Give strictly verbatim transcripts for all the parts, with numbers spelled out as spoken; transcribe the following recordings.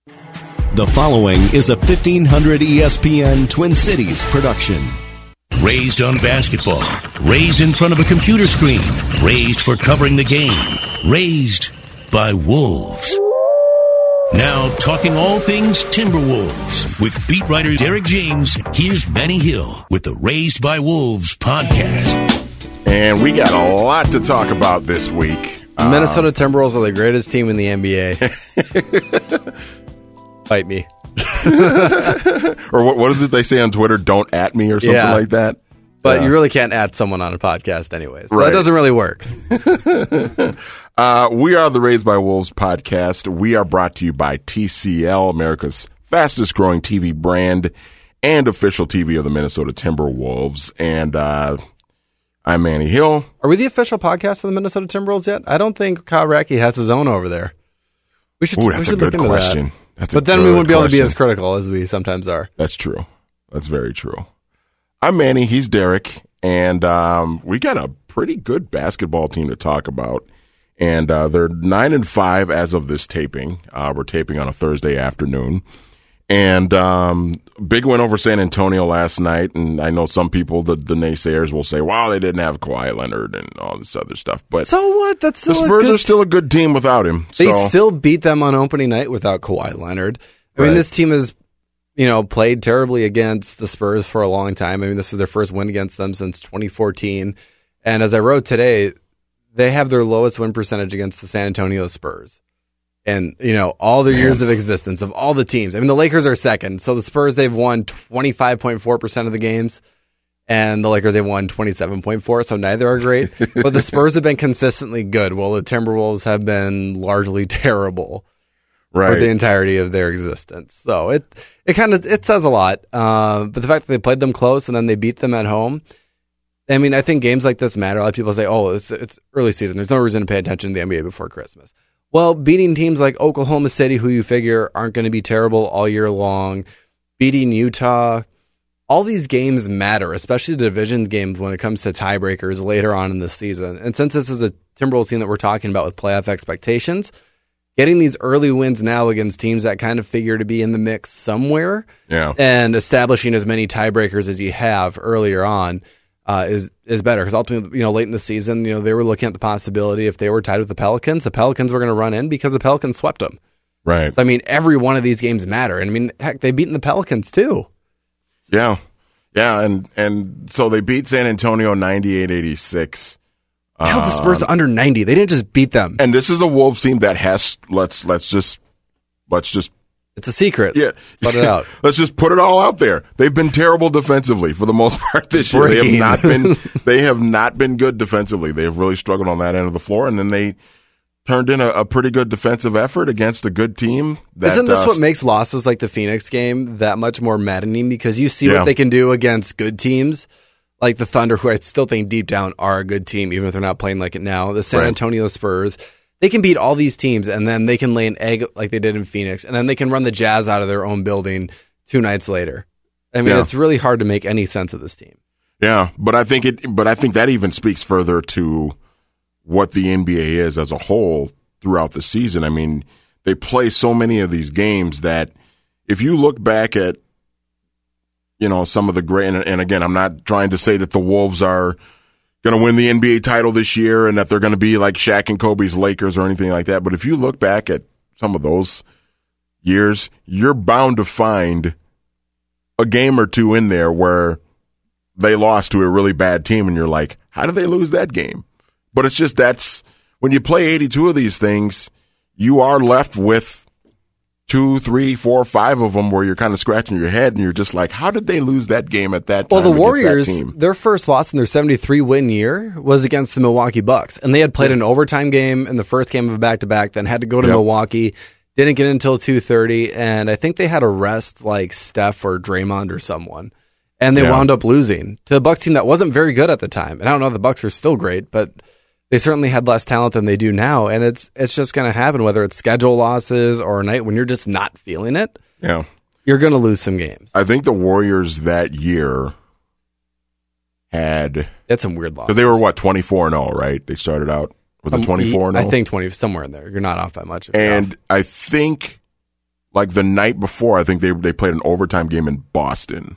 The following is a fifteen hundred E S P N Twin Cities production. Raised on basketball, raised in front of a computer screen, raised for covering the game, raised by wolves. Now, talking all things Timberwolves with beat writer Derek James, here's Manny Hill with the Raised by Wolves podcast. And we got a lot to talk about this week. The Minnesota Timberwolves are the greatest team in the N B A. Fight me. Or what, what is it they say on Twitter? Don't at me or something Yeah. like that. But uh, you really can't at someone on a podcast anyway. So right. that doesn't really work. uh, we are the Raised by Wolves podcast. We are brought to you by T C L, America's fastest growing T V brand and official T V of the Minnesota Timberwolves. And uh, I'm Manny Hill. Are we the official podcast of the Minnesota Timberwolves yet? I don't think Kyle Racky has his own over there. We should, Ooh, we that's should a good look into question. that. That's but a then good we wouldn't be able to be question. as critical as we sometimes are. That's true. That's very true. I'm Manny. He's Derek. And um, we got a pretty good basketball team to talk about. And uh, they're nine and five as of this taping. Uh, we're taping on a Thursday afternoon. And um, big win over San Antonio last night. And I know some people, the, the naysayers, will say, wow, they didn't have Kawhi Leonard and all this other stuff. But So what? That's still the a Spurs good- are still a good team without him. They so. still beat them on opening night without Kawhi Leonard. I Right. mean, this team has, you know, played terribly against the Spurs for a long time. I mean, this was their first win against them since twenty fourteen. And as I wrote today, they have their lowest win percentage against the San Antonio Spurs. And, you know, all their years of existence of all the teams. I mean, the Lakers are second. So the Spurs, they've won twenty-five point four percent of the games. And the Lakers, they've won twenty-seven point four. So neither are great. But the Spurs have been consistently good, while the Timberwolves have been largely terrible. Right. For the entirety of their existence. So it it kind of it says a lot. Uh, but the fact that they played them close and then they beat them at home, I mean, I think games like this matter. A lot of people say, oh, it's, it's early season. There's no reason to pay attention to the N B A before Christmas. Well, beating teams like Oklahoma City, who you figure aren't going to be terrible all year long, beating Utah, all these games matter, especially the division games when it comes to tiebreakers later on in the season. And since this is a Timberwolves team that we're talking about with playoff expectations, getting these early wins now against teams that kind of figure to be in the mix somewhere, Yeah. and establishing as many tiebreakers as you have earlier on uh, is is better. Because ultimately, you know, late in the season, you know, they were looking at the possibility if they were tied with the Pelicans, the Pelicans were going to run in because the Pelicans swept them. Right. So, I mean, every one of these games matter. And I mean, heck, they've beaten the Pelicans too. Yeah. Yeah. And, and so they beat San Antonio ninety-eight eighty-six. Held the Spurs to under ninety. They didn't just beat them. And this is a Wolves team that has let's let's just let's just It's a secret. yeah Let it out. let's just put it all out there. They've been terrible defensively for the most part this year. They Breaking. have not been they have not been good defensively. They have really struggled on that end of the floor, and then they turned in a, a pretty good defensive effort against a good team. That, Isn't this uh, what makes losses like the Phoenix game that much more maddening? Because you see Yeah. what they can do against good teams, like the Thunder, who I still think deep down are a good team, even if they're not playing like it now. The San Right. Antonio Spurs, they can beat all these teams, and then they can lay an egg like they did in Phoenix, and then they can run the Jazz out of their own building two nights later. I mean, Yeah. it's really hard to make any sense of this team. Yeah, but I think it. But I think that even speaks further to what the N B A is as a whole throughout the season. I mean, they play so many of these games that if you look back at, you know, some of the great. And, and again, I'm not trying to say that the Wolves are going to win the N B A title this year and that they're going to be like Shaq and Kobe's Lakers or anything like that. But if you look back at some of those years, you're bound to find a game or two in there where they lost to a really bad team, and you're like, how did they lose that game? But it's just that's when you play eighty-two of these things, you are left with two, three, four, five of them where you're kind of scratching your head, and you're just like, how did they lose that game at that time? Well, the against Warriors, that team? their first loss in their seventy-three win year was against the Milwaukee Bucks, and they had played an overtime game in the first game of a back-to-back, then had to go to Yep. Milwaukee, didn't get in until two thirty, and I think they had to rest like Steph or Draymond or someone, and they Yeah. wound up losing to a Bucks team that wasn't very good at the time. And I don't know if the Bucks are still great, but they certainly had less talent than they do now, and it's it's just going to happen, whether it's schedule losses or a night when you're just not feeling it. Yeah. You're going to lose some games. I think the Warriors that year had That's some weird losses. because they were what twenty-four and oh, right? They started out was it Um, twenty-four and oh? I think twenty, somewhere in there. You're not off by much. if you're And off. I think like the night before, I think they they played an overtime game in Boston.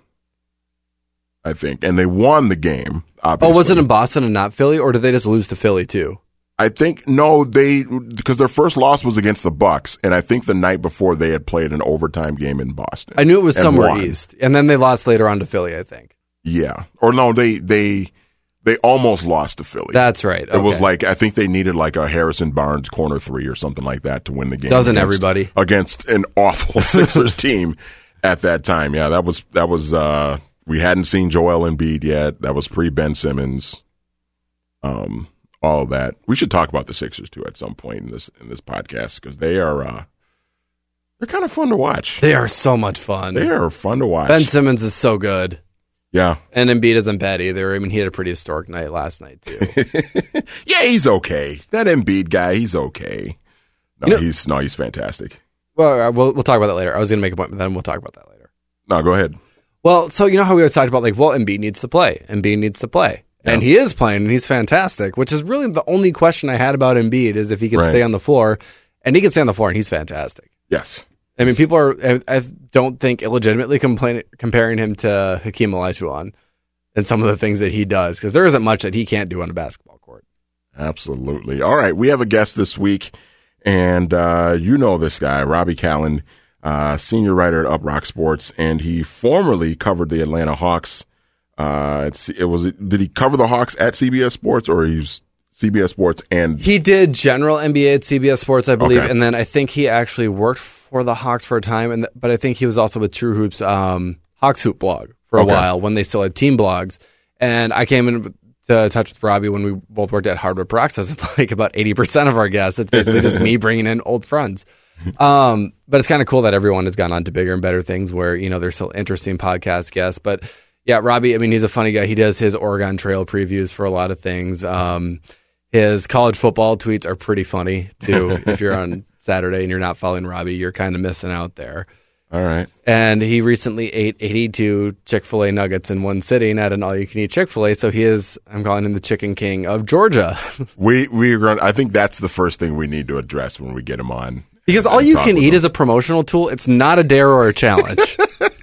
I think, and they won the game. Obviously. Oh, was it in Boston and not Philly, or did they just lose to Philly too? I think no, they because their first loss was against the Bucks, and I think the night before they had played an overtime game in Boston. I knew it was somewhere won. east, and then they lost later on to Philly, I think. Yeah, or no, they they they almost lost to Philly. That's right. Okay. It was like I think they needed like a Harrison Barnes corner three or something like that to win the game. Doesn't against, everybody against an awful Sixers team at that time? Yeah, that was that was. Uh, we hadn't seen Joel Embiid yet. That was pre Ben Simmons. Um. All of that. We should talk about the Sixers too at some point in this in this podcast because they are uh, they're kind of fun to watch. They are so much fun. They are fun to watch. Ben Simmons is so good. Yeah, and Embiid isn't bad either. I mean, he had a pretty historic night last night too. Yeah, he's okay. That Embiid guy, he's okay. No, you know, he's no, he's fantastic. Well, we'll we'll talk about that later. I was going to make a point, but then we'll talk about that later. No, go ahead. Well, so you know how we always talked about like, well, Embiid needs to play. Embiid needs to play. Yeah. And he is playing, and he's fantastic, which is really the only question I had about Embiid is if he can right. stay on the floor. And he can stay on the floor, and he's fantastic. Yes. I mean, people are, I, I don't think, illegitimately complain, comparing him to Hakeem Olajuwon and some of the things that he does, because there isn't much that he can't do on a basketball court. Absolutely. All right, we have a guest this week, and uh, you know this guy, Robbie Callan, uh, senior writer at UpRock Sports, and he formerly covered the Atlanta Hawks. Uh, it's, it was. Did he cover the Hawks at C B S Sports, or he's C B S Sports and he did general N B A at C B S Sports, I believe, okay. and then I think he actually worked for the Hawks for a time, and th- but I think he was also with True Hoops, um, Hawks Hoop blog for a okay. while when they still had team blogs. And I came into touch with Robbie when we both worked at Hardwood Peroxide. Like about eighty percent of our guests, it's basically just me bringing in old friends. Um, but it's kind of cool that everyone has gone on to bigger and better things where you know they're still interesting podcast guests, but. Yeah, Robbie, I mean, he's a funny guy. He does his Oregon Trail previews for a lot of things. Um, his college football tweets are pretty funny, too. If you're on Saturday and you're not following Robbie, you're kind of missing out there. All right. And he recently ate eighty-two Chick-fil-A nuggets in one sitting at an all-you-can-eat Chick-fil-A, so he is, I'm calling him the Chicken King of Georgia. we, we're going I think that's the first thing we need to address when we get him on. Because all you can eat is a promotional tool. It's not a dare or a challenge.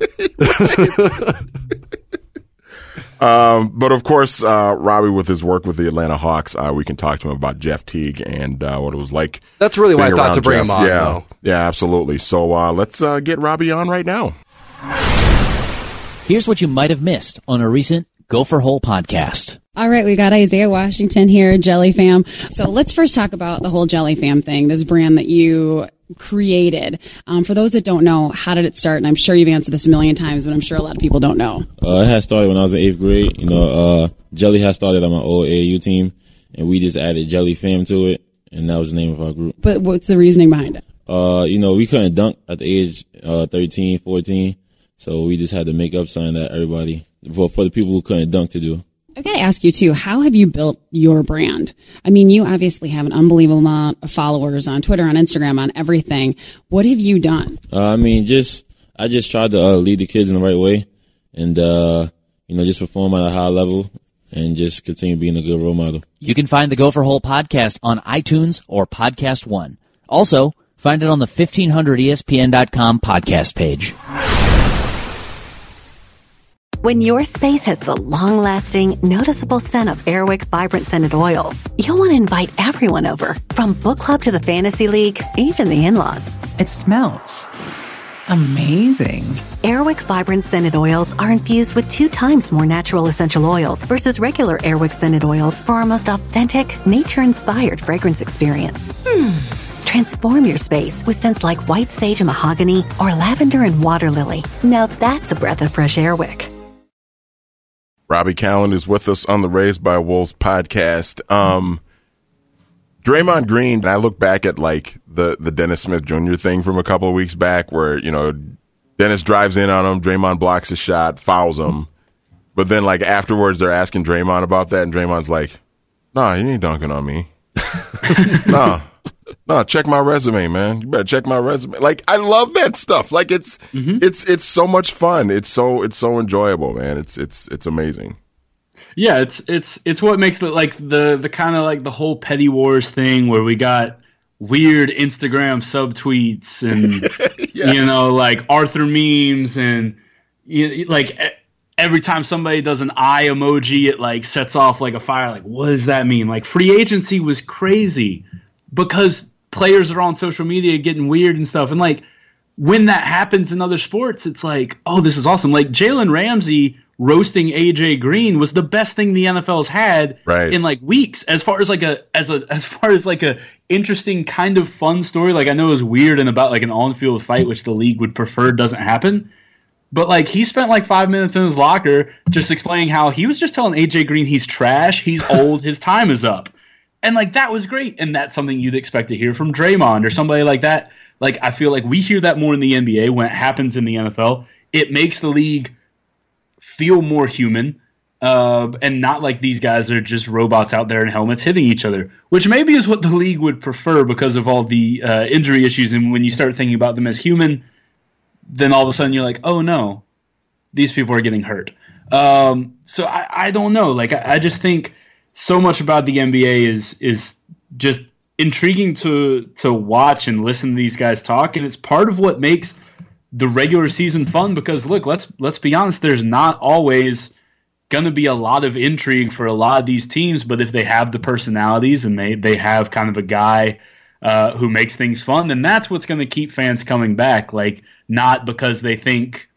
Um, but of course, uh, Robbie, with his work with the Atlanta Hawks, uh, we can talk to him about Jeff Teague and uh, what it was like. That's really why I thought to bring Jeff. him on. Yeah, though. yeah, absolutely. So uh, let's uh, get Robbie on right now. Here's what you might have missed on a recent Gopher Hole podcast. All right, we got Isaiah Washington here, Jelly Fam. So let's first talk about the whole Jelly Fam thing, this brand that you created. Um, for those that don't know, how did it start? And I'm sure you've answered this a million times, but I'm sure a lot of people don't know. Uh, it had started when I was in eighth grade. You know, uh, Jelly had started on my old A A U team, and we just added Jelly Fam to it, and that was the name of our group. But what's the reasoning behind it? Uh, you know, we couldn't dunk at the age uh, thirteen, fourteen, so we just had to make up something that everybody, for, for the people who couldn't dunk to do. I've got to ask you, too, how have you built your brand? I mean, you obviously have an unbelievable amount of followers on Twitter, on Instagram, on everything. What have you done? Uh, I mean, just I just tried to uh, lead the kids in the right way and, uh, you know, just perform at a high level and just continue being a good role model. You can find the Gopher Hole podcast on iTunes or Podcast One. Also, find it on the fifteen hundred E S P N dot com podcast page. When your space has the long-lasting, noticeable scent of Airwick Vibrant Scented Oils, you'll want to invite everyone over, from book club to the fantasy league, even the in-laws. It smells amazing. Airwick Vibrant Scented Oils are infused with two times more natural essential oils versus regular Airwick Scented Oils for our most authentic, nature-inspired fragrance experience. Hmm. Transform your space with scents like white sage and mahogany or lavender and water lily. Now that's a breath of fresh Airwick. Robbie Callan is with us on the Raised by Wolves podcast. Um, Draymond Green, I look back at like the, the Dennis Smith Junior thing from a couple of weeks back where, you know, Dennis drives in on him, Draymond blocks his shot, fouls him. But then like afterwards they're asking Draymond about that and Draymond's like, nah, he ain't dunking on me. nah. No, check my resume, man. You better check my resume. Like, I love that stuff. Like, it's mm-hmm. it's it's so much fun. It's so it's so enjoyable, man. It's it's it's amazing. Yeah, it's it's it's what makes it like the the kind of like the whole petty wars thing where we got weird Instagram subtweets and yes. you know, like Arthur memes and you know, like every time somebody does an eye emoji, it like sets off like a fire. Like, what does that mean? Like, free agency was crazy because players are on social media getting weird and stuff. And like, when that happens in other sports, it's like, oh, this is awesome. Like Jalen Ramsey roasting A J Green was the best thing the N F L's had right. in like weeks. As far as like a as a as far as like a interesting kind of fun story. Like I know it was weird and about like an on-field fight, which the league would prefer doesn't happen. But like he spent like five minutes in his locker just explaining how he was just telling A J Green he's trash, he's old, his time is up. And like that was great. And that's something you'd expect to hear from Draymond or somebody like that. Like I feel like we hear that more in the N B A when it happens in the N F L. It makes the league feel more human, uh, and not like these guys are just robots out there in helmets hitting each other, which maybe is what the league would prefer because of all the uh, injury issues. And when you start thinking about them as human, then all of a sudden you're like, oh no, these people are getting hurt. Um, so I, I don't know. Like I, I just think so much about the N B A is is just intriguing to to watch and listen to these guys talk, and it's part of what makes the regular season fun because look, let's let's be honest, there's not always going to be a lot of intrigue for a lot of these teams, but if they have the personalities and they, they have kind of a guy uh, who makes things fun, then that's what's going to keep fans coming back. Like not because they think,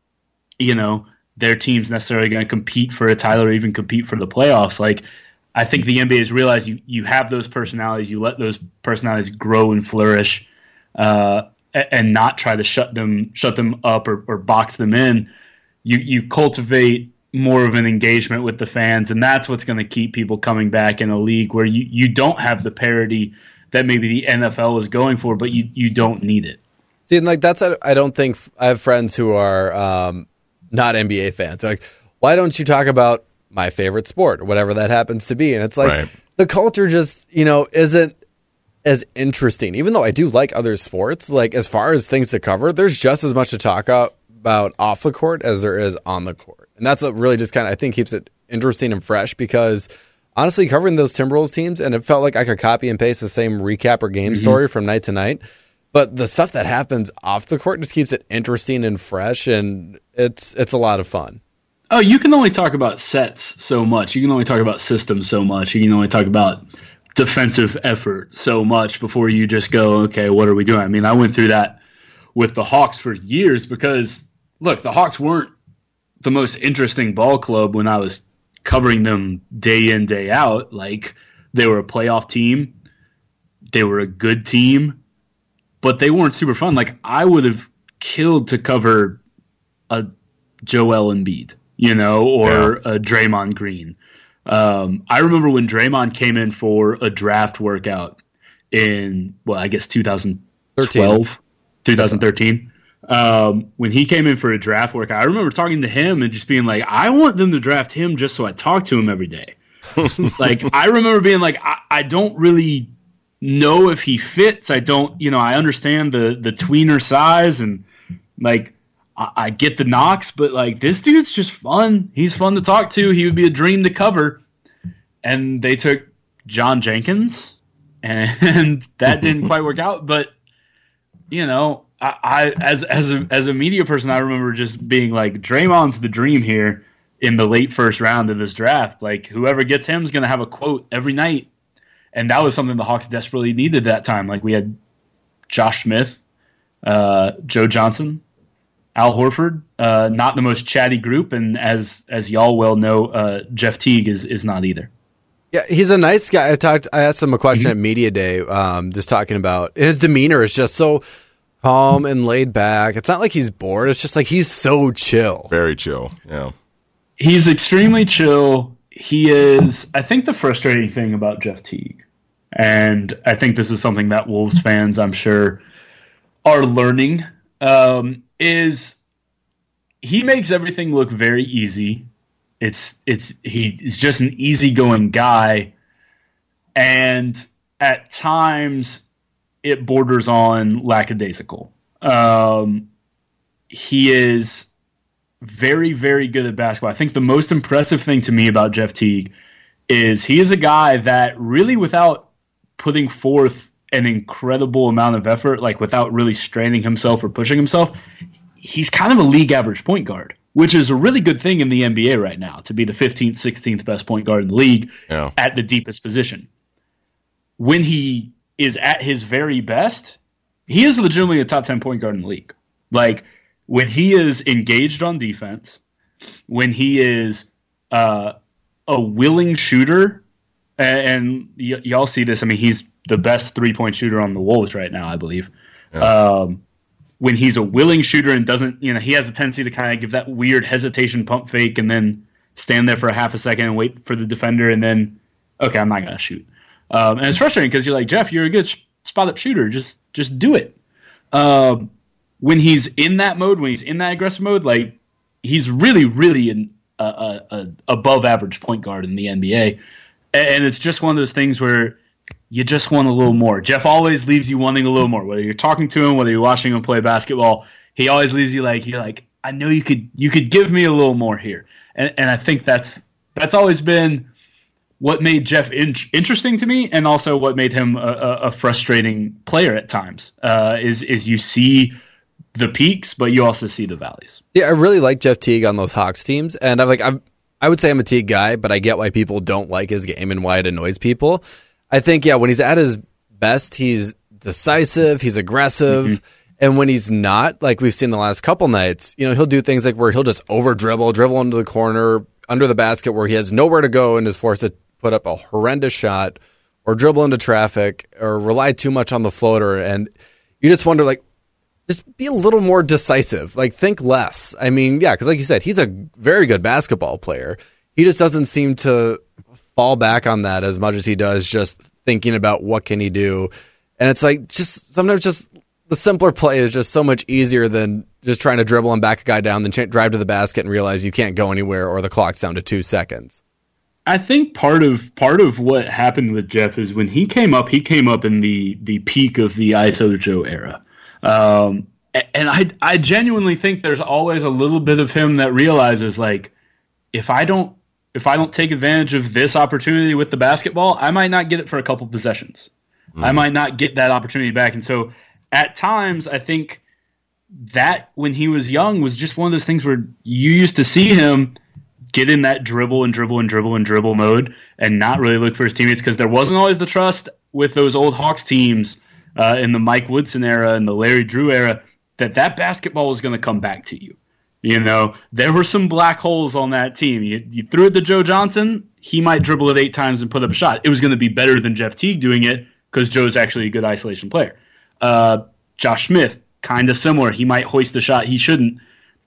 you know, their team's necessarily going to compete for a title or even compete for the playoffs. Like I think the N B A has realized you, you have those personalities, you let those personalities grow and flourish, uh, and not try to shut them shut them up or, or box them in. You you cultivate more of an engagement with the fans, and that's what's going to keep people coming back in a league where you, you don't have the parity that maybe the N F L is going for, but you, you don't need it. See, and like that's I don't think I have friends who are um, not N B A fans. They're like, why don't you talk about my favorite sport or whatever that happens to be? And it's like right. the culture just you know isn't as interesting, even though I do like other sports. Like as far as things to cover, there's just as much to talk about off the court as there is on the court, and that's what really just kind of I think keeps it interesting and fresh. Because honestly, covering those Timberwolves teams, and it felt like I could copy and paste the same recap or game mm-hmm. story from night to night, but the stuff that happens off the court just keeps it interesting and fresh, and it's it's a lot of fun. Oh, you can only talk about sets so much. You can only talk about systems so much. You can only talk about defensive effort so much before you just go, okay, what are we doing? I mean, I went through that with the Hawks for years because, look, the Hawks weren't the most interesting ball club when I was covering them day in, day out. Like, they were a playoff team. They were a good team, but they weren't super fun. Like, I would have killed to cover a Joel Embiid, you know, or yeah. a Draymond Green. Um, I remember when Draymond came in for a draft workout in, well, I guess two thousand twelve, twenty thirteen. Um, when he came in for a draft workout, I remember talking to him and just being like, I want them to draft him just so I talk to him every day. Like, I remember being like, I, I don't really know if he fits. I don't, you know, I understand the, the tweener size and like, I get the knocks, but like this dude's just fun. He's fun to talk to. He would be a dream to cover. And they took John Jenkins, and that didn't quite work out. But you know, I, I as as a as a media person, I remember just being like, Draymond's the dream here in the late first round of this draft. Like whoever gets him is going to have a quote every night, and that was something the Hawks desperately needed that time. Like we had Josh Smith, uh, Joe Johnson, Al Horford, uh, not the most chatty group, and as as y'all well know, uh, Jeff Teague is is not either. Yeah, he's a nice guy. I talked. I asked him a question mm-hmm. at Media Day, um, just talking about his demeanor is just so calm and laid back. It's not like he's bored. It's just like he's so chill. Very chill. Yeah, he's extremely chill. He is. I think the frustrating thing about Jeff Teague, and I think this is something that Wolves fans, I'm sure, are learning. Um, is he makes everything look very easy. It's it's he's just an easygoing guy, and at times it borders on lackadaisical. Um, he is very, very good at basketball. I think the most impressive thing to me about Jeff Teague is he is a guy that really, without putting forth an incredible amount of effort, like without really straining himself or pushing himself, he's kind of a league average point guard, which is a really good thing in the N B A right now, to be the fifteenth, sixteenth best point guard in the league yeah. at the deepest position. When he is at his very best, he is legitimately a top ten point guard in the league. Like, when he is engaged on defense, when he is uh, a willing shooter, and, and y- y'all see this, I mean, he's the best three-point shooter on the Wolves right now, I believe. Yeah. Um, when he's a willing shooter and doesn't, you know, he has a tendency to kind of give that weird hesitation pump fake and then stand there for a half a second and wait for the defender and then, okay, I'm not going to shoot. Um, and it's frustrating because you're like, Jeff, you're a good sh- spot-up shooter. Just just do it. Um, when he's in that mode, when he's in that aggressive mode, like, he's really, really an a, a, a above-average point guard in the N B A. And it's just one of those things where you just want a little more. Jeff always leaves you wanting a little more. Whether you're talking to him, whether you're watching him play basketball, he always leaves you like, you're like, I know you could you could give me a little more here. And and I think that's that's always been what made Jeff in- interesting to me, and also what made him a, a, a frustrating player at times. Uh, is is you see the peaks, but you also see the valleys. Yeah, I really like Jeff Teague on those Hawks teams, and I'm like, I'm, I would say I'm a Teague guy, but I get why people don't like his game and why it annoys people. I think, yeah, when he's at his best, he's decisive, he's aggressive, mm-hmm. and when he's not, like we've seen the last couple nights, you know, he'll do things like where he'll just over dribble, dribble into the corner, under the basket where he has nowhere to go and is forced to put up a horrendous shot, or dribble into traffic, or rely too much on the floater, and you just wonder, like, just be a little more decisive. Like, think less. I mean, yeah, because like you said, he's a very good basketball player. He just doesn't seem to fall back on that as much as he does just thinking about what can he do. And it's like, just sometimes just the simpler play is just so much easier than just trying to dribble and back a guy down, then ch- drive to the basket and realize you can't go anywhere or the clock's down to two seconds. I think part of part of what happened with Jeff is when he came up, he came up in the the peak of the I S O Joe era. Um, and I, I genuinely think there's always a little bit of him that realizes, like, if I don't, if I don't take advantage of this opportunity with the basketball, I might not get it for a couple possessions. Mm-hmm. I might not get that opportunity back. And so at times, I think that when he was young was just one of those things where you used to see him get in that dribble and dribble and dribble and dribble mode and not really look for his teammates, because there wasn't always the trust with those old Hawks teams Uh, in the Mike Woodson era and the Larry Drew era, that that basketball was going to come back to you. You know, there were some black holes on that team. You, you threw it to Joe Johnson, he might dribble it eight times and put up a shot. It was going to be better than Jeff Teague doing it because Joe's actually a good isolation player. Uh, Josh Smith, kind of similar. He might hoist a shot he shouldn't.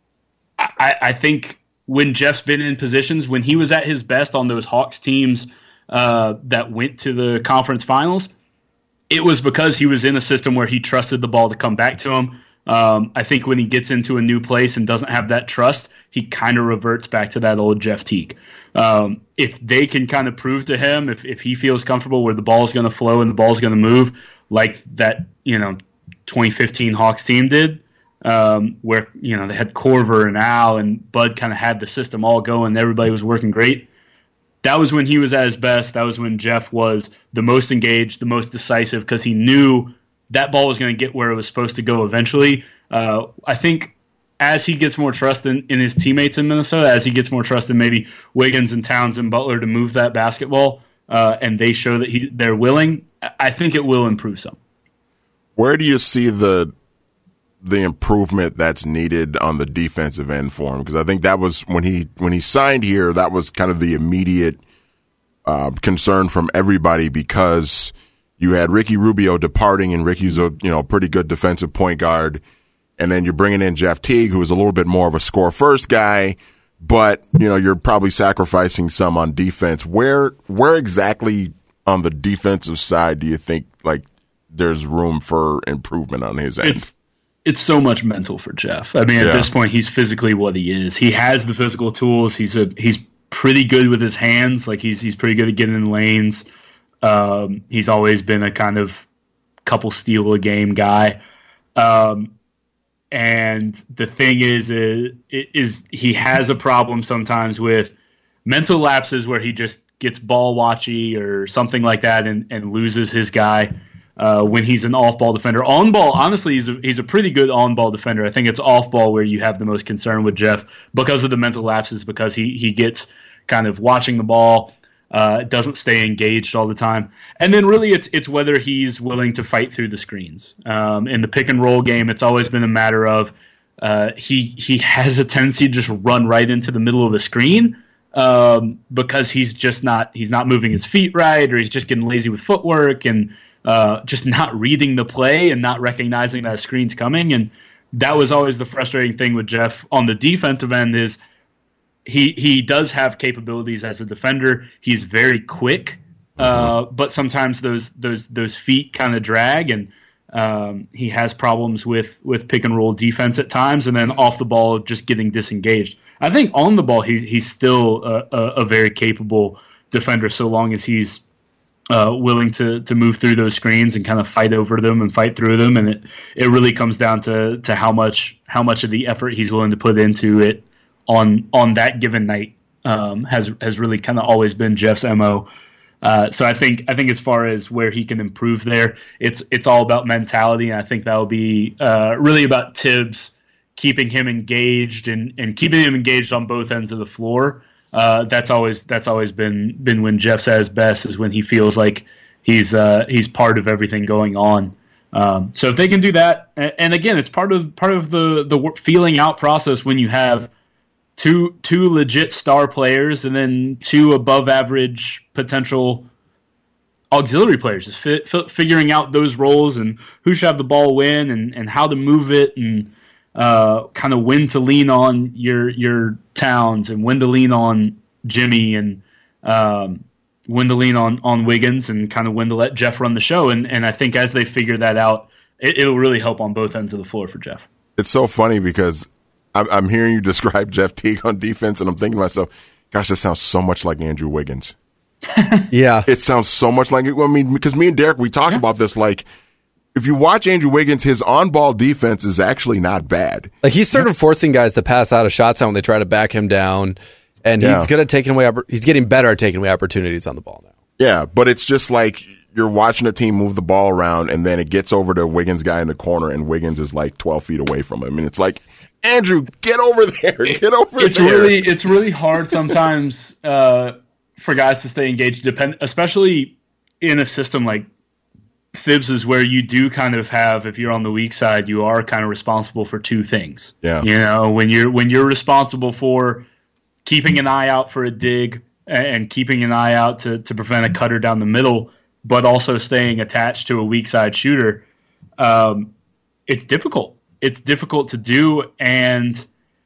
I, I think when Jeff's been in positions, when he was at his best on those Hawks teams uh, that went to the conference finals, it was because he was in a system where he trusted the ball to come back to him. Um, I think when he gets into a new place and doesn't have that trust, he kind of reverts back to that old Jeff Teague. Um, if they can kind of prove to him, if, if he feels comfortable where the ball is going to flow and the ball is going to move, like that, you know, twenty fifteen Hawks team did, um, where, you know, they had Corver and Al and Bud kind of had the system all going, everybody was working great. That was when he was at his best. That was when Jeff was the most engaged, the most decisive, because he knew that ball was going to get where it was supposed to go eventually. Uh, I think as he gets more trust in, in his teammates in Minnesota, as he gets more trust in maybe Wiggins and Towns and Butler to move that basketball, uh, and they show that he, they're willing, I think it will improve some. Where do you see the the improvement that's needed on the defensive end for him? Because I think that was when he when he signed here, that was kind of the immediate uh, concern from everybody, because you had Ricky Rubio departing, and Ricky's a you know pretty good defensive point guard, and then you're bringing in Jeff Teague, who is a little bit more of a score first guy, but you know you're probably sacrificing some on defense. Where where exactly on the defensive side do you think like there's room for improvement on his end? It's It's so much mental for Jeff. I mean, at Yeah. this point, he's physically what he is. He has the physical tools. He's a he's pretty good with his hands. Like he's he's pretty good at getting in lanes. Um, he's always been a kind of couple steal a game guy. Um, and the thing is, is, is he has a problem sometimes with mental lapses where he just gets ball watchy or something like that and, and loses his guy. uh, when he's an off-ball defender. On-ball, honestly, he's a, he's a pretty good on-ball defender. I think it's off-ball where you have the most concern with Jeff because of the mental lapses, because he, he gets kind of watching the ball, uh, doesn't stay engaged all the time. And then really it's it's whether he's willing to fight through the screens. Um, in the pick-and-roll game, it's always been a matter of uh, he he has a tendency to just run right into the middle of a screen, Um, because he's just not he's not moving his feet right, or he's just getting lazy with footwork and uh, just not reading the play and not recognizing that a screen's coming. And that was always the frustrating thing with Jeff on the defensive end is he he does have capabilities as a defender. He's very quick, uh, but sometimes those those those feet kind of drag, and um, he has problems with, with pick and roll defense at times, and then off the ball just getting disengaged. I think on the ball, he's he's still a, a, a very capable defender, so long as he's uh, willing to to move through those screens and kind of fight over them and fight through them. And it, it really comes down to, to how much how much of the effort he's willing to put into it on on that given night. Um, has has really kind of always been Jeff's M O. Uh, so I think I think as far as where he can improve there, it's it's all about mentality, and I think that will be uh, really about Tibbs keeping him engaged and, and keeping him engaged on both ends of the floor. Uh, that's always that's always been been when Jeff's at his best, is when he feels like he's uh, he's part of everything going on. Um, so if they can do that, and again, it's part of part of the the feeling out process when you have two two legit star players and then two above average potential auxiliary players, is fi- fi- figuring out those roles and who should have the ball when and, and how to move it, and uh, kind of when to lean on your your Towns and when to lean on Jimmy, and um, when to lean on, on Wiggins, and kind of when to let Jeff run the show. And, and I think as they figure that out, it, it'll really help on both ends of the floor for Jeff. It's so funny because I'm, I'm hearing you describe Jeff Teague on defense, and I'm thinking to myself, gosh, that sounds so much like Andrew Wiggins. Yeah. It sounds so much like it. I mean, because me and Derek, we talked yeah. about this, like, if you watch Andrew Wiggins, his on-ball defense is actually not bad. Like, he started forcing guys to pass out of shots when they try to back him down, and yeah. he's good at taking away. He's getting better at taking away opportunities on the ball now. Yeah, but it's just like you're watching a team move the ball around, and then it gets over to Wiggins' guy in the corner, and Wiggins is like twelve feet away from him, and it's like, Andrew, get over there, get over it's there. Really, it's really hard sometimes uh, for guys to stay engaged, depend, especially in a system like Thibs is, where you do kind of have, if you're on the weak side, you are kind of responsible for two things. Yeah. You know, when you're when you're responsible for keeping an eye out for a dig and keeping an eye out to, to prevent a cutter down the middle, but also staying attached to a weak side shooter, um, it's difficult. It's difficult to do, and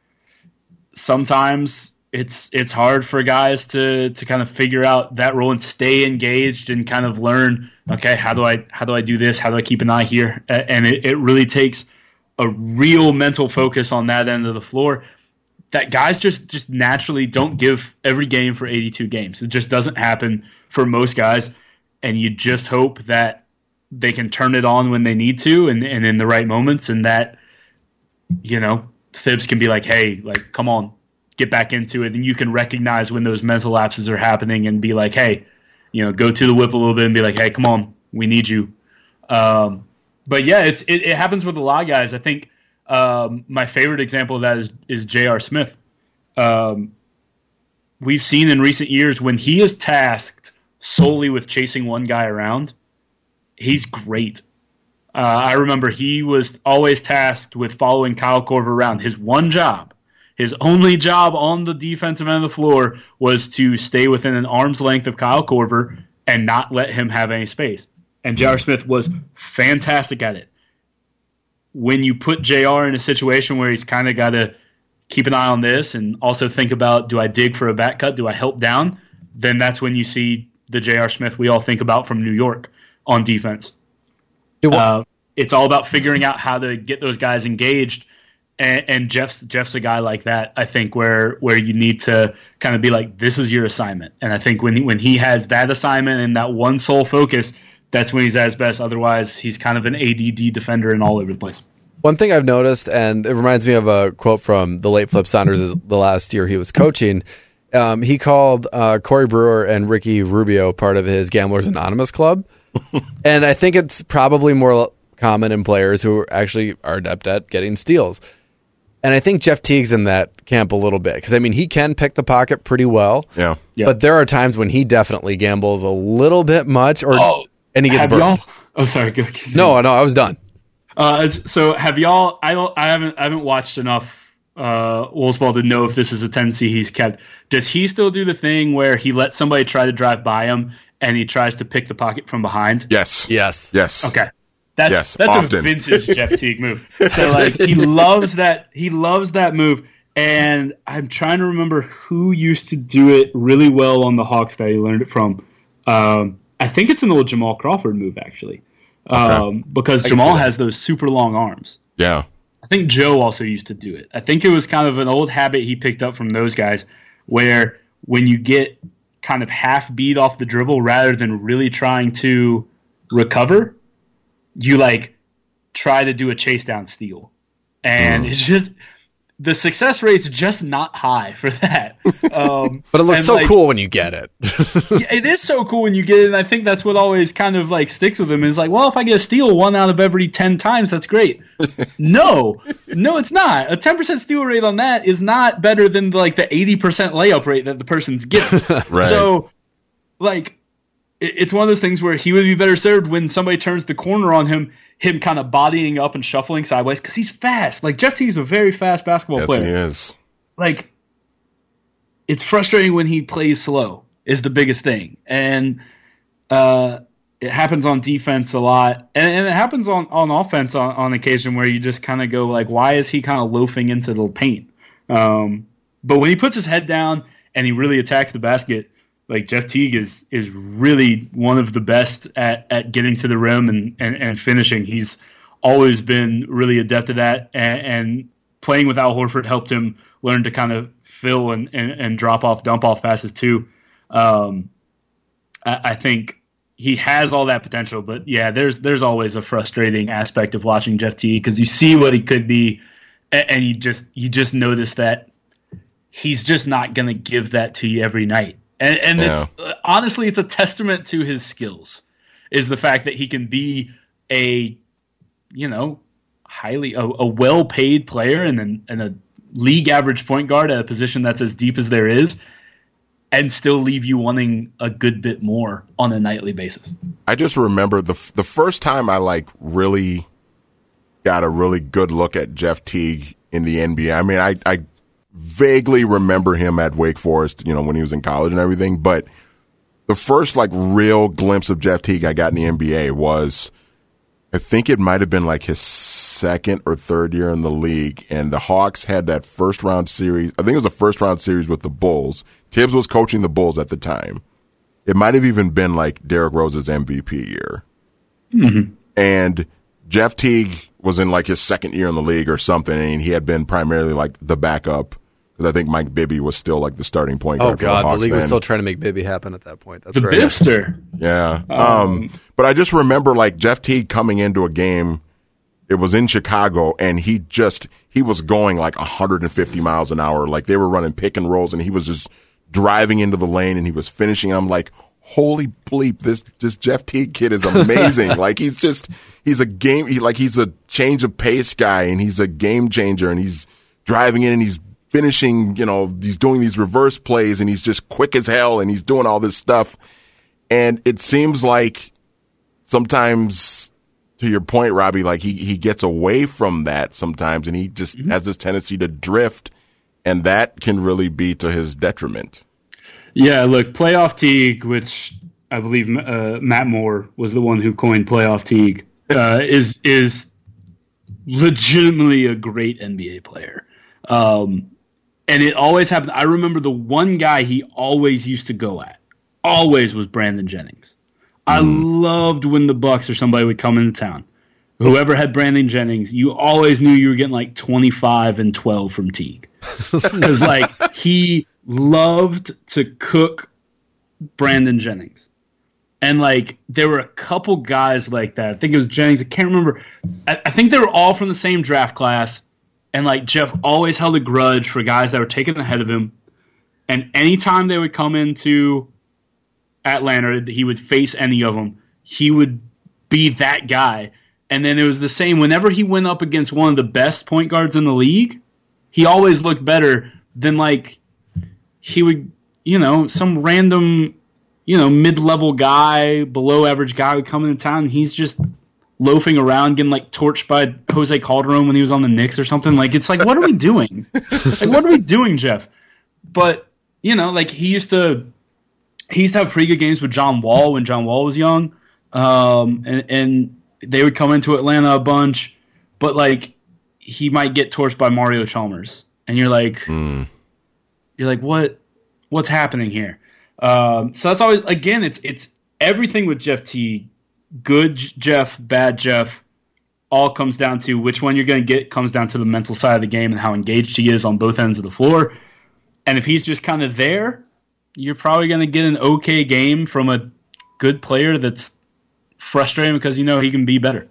sometimes it's it's hard for guys to to kind of figure out that role and stay engaged and kind of learn, okay, how do I how do I do this? How do I keep an eye here? And it, it really takes a real mental focus on that end of the floor that guys just, just naturally don't give every game for eighty-two games. It just doesn't happen for most guys, and you just hope that they can turn it on when they need to and, and in the right moments, and that, you know, Thibs can be like, hey, like, come on, get back into it, and you can recognize when those mental lapses are happening and be like, hey, you know, go to the whip a little bit and be like, hey, come on, we need you. Um, but yeah, it's it, it happens with a lot of guys. I think um, my favorite example of that is is J R. Smith. Um, we've seen in recent years when he is tasked solely with chasing one guy around, he's great. Uh, I remember he was always tasked with following Kyle Korver around. His one job, his only job on the defensive end of the floor was to stay within an arm's length of Kyle Korver and not let him have any space. And J R. Smith was fantastic at it. When you put J R in a situation where he's kind of got to keep an eye on this and also think about, do I dig for a back cut? Do I help down? Then that's when you see the J R. Smith we all think about from New York on defense. Uh, it's all about figuring out how to get those guys engaged, and, and Jeff's Jeff's a guy like that. I think where where you need to kind of be like, this is your assignment, and I think when he, when he has that assignment and that one sole focus, that's when he's at his best. Otherwise, he's kind of an A D D defender and all over the place. One thing I've noticed, and it reminds me of a quote from the late Flip Saunders, is the last year he was coaching. Um, he called uh, Corey Brewer and Ricky Rubio part of his Gamblers Anonymous club. And I think it's probably more common in players who actually are adept at getting steals. And I think Jeff Teague's in that camp a little bit because, I mean, he can pick the pocket pretty well. Yeah. yeah. But there are times when he definitely gambles a little bit much or oh, and he gets have burned. y'all? Oh, sorry. Go, no, no, I was done. Uh, so have y'all? I don't. I haven't. I haven't watched enough uh, Wolves ball to know if this is a tendency he's kept. Does he still do the thing where he lets somebody try to drive by him and he tries to pick the pocket from behind? Yes. Yes. Yes. Okay. That's yes, that's often. a vintage Jeff Teague move. So like he loves that he loves that move, and I'm trying to remember who used to do it really well on the Hawks that he learned it from. Um, I think it's an old Jamal Crawford move actually, um, okay. because Jamal has those super long arms. Yeah, I think Joe also used to do it. I think it was kind of an old habit he picked up from those guys, where when you get kind of half beat off the dribble rather than really trying to recover, you like try to do a chase down steal, and mm. it's just the success rate's just not high for that. Um, but it looks so like, cool when you get it. Yeah, it is so cool when you get it, and I think that's what always kind of like sticks with him is like, well, if I get a steal one out of every ten times, that's great. no, no, it's not. A ten percent steal rate on that is not better than like the eighty percent layup rate that the person's getting. Right. So, like. It's one of those things where he would be better served when somebody turns the corner on him, him kind of bodying up and shuffling sideways because he's fast. Like Jeff Teague's a very fast basketball yes, player. Yes, he is. Like, it's frustrating when he plays slow is the biggest thing, and uh, it happens on defense a lot, and, and it happens on, on offense on, on occasion where you just kind of go like, why is he kind of loafing into the paint? Um, but when he puts his head down and he really attacks the basket. Like Jeff Teague is is really one of the best at, at getting to the rim and, and, and finishing. He's always been really adept at that, and, and playing with Al Horford helped him learn to kind of fill and, and, and drop off, dump off passes too. Um, I, I think he has all that potential, but yeah, there's there's always a frustrating aspect of watching Jeff Teague because you see what he could be, and, and you just you just notice that he's just not going to give that to you every night. And, and yeah. it's honestly, it's a testament to his skills, is the fact that he can be a, you know, highly a, a well-paid player and, an, and a league average point guard at a position that's as deep as there is, and still leave you wanting a good bit more on a nightly basis. I just remember the the first time I like really got a really good look at Jeff Teague in the N B A. I mean, I. I vaguely remember him at Wake Forest, you know, when he was in college and everything. But the first like real glimpse of Jeff Teague I got in the N B A was, I think it might have been like his second or third year in the league. And the Hawks had that first round series. I think it was a first round series with the Bulls. Tibbs was coaching the Bulls at the time. It might have even been like Derrick Rose's M V P year. Mm-hmm. And Jeff Teague was in like his second year in the league or something. And he had been primarily like the backup. I think Mike Bibby was still like the starting point guard. Oh God, for the, the league then. was still trying to make Bibby happen at that point. That's the right. Bibster. Yeah. Um, um, but I just remember like Jeff Teague coming into a game. It was in Chicago, and he just he was going like one hundred fifty miles an hour. Like they were running pick and rolls, and he was just driving into the lane, and he was finishing. I'm like, holy bleep! This this Jeff Teague kid is amazing. Like he's just he's a game. He, like he's a change of pace guy, and he's a game changer, and he's driving in, and he's finishing, you know, he's doing these reverse plays and he's just quick as hell and he's doing all this stuff. And it seems like sometimes, to your point, Robbie, like he, he gets away from that sometimes and he just mm-hmm. has this tendency to drift, and that can really be to his detriment. Yeah, look, playoff Teague, which I believe uh, Matt Moore was the one who coined playoff Teague, uh, is is legitimately a great N B A player. Um, And it always happened. I remember the one guy he always used to go at, always was Brandon Jennings. I mm. loved when the Bucks or somebody would come into town. Whoever had Brandon Jennings, you always knew you were getting like twenty-five and twelve from Teague. Because like he loved to cook Brandon Jennings. And like there were a couple guys like that. I think it was Jennings. I can't remember. I, I think they were all from the same draft class. And, like, Jeff always held a grudge for guys that were taken ahead of him. And anytime they would come into Atlanta, he would face any of them. he would be that guy. And then it was the same whenever he went up against one of the best point guards in the league, he always looked better than like he would, you know, some random, you know, mid-level guy, below average guy would come into town and he's just loafing around getting like torched by Jose Calderon when he was on the Knicks or something. Like, it's like, what are we doing? Like, what are we doing, Jeff? But, you know, like he used to, he used to have pretty good games with John Wall when John Wall was young. Um, and, and they would come into Atlanta a bunch, but like he might get torched by Mario Chalmers. And you're like, mm. you're like, what, what's happening here? Um, so that's always, again, it's, it's everything with Jeff Teague. Good Jeff, bad Jeff, all comes down to which one you're going to get, comes down to the mental side of the game and how engaged he is on both ends of the floor. And if he's just kind of there, you're probably going to get an okay game from a good player that's frustrating because you know he can be better.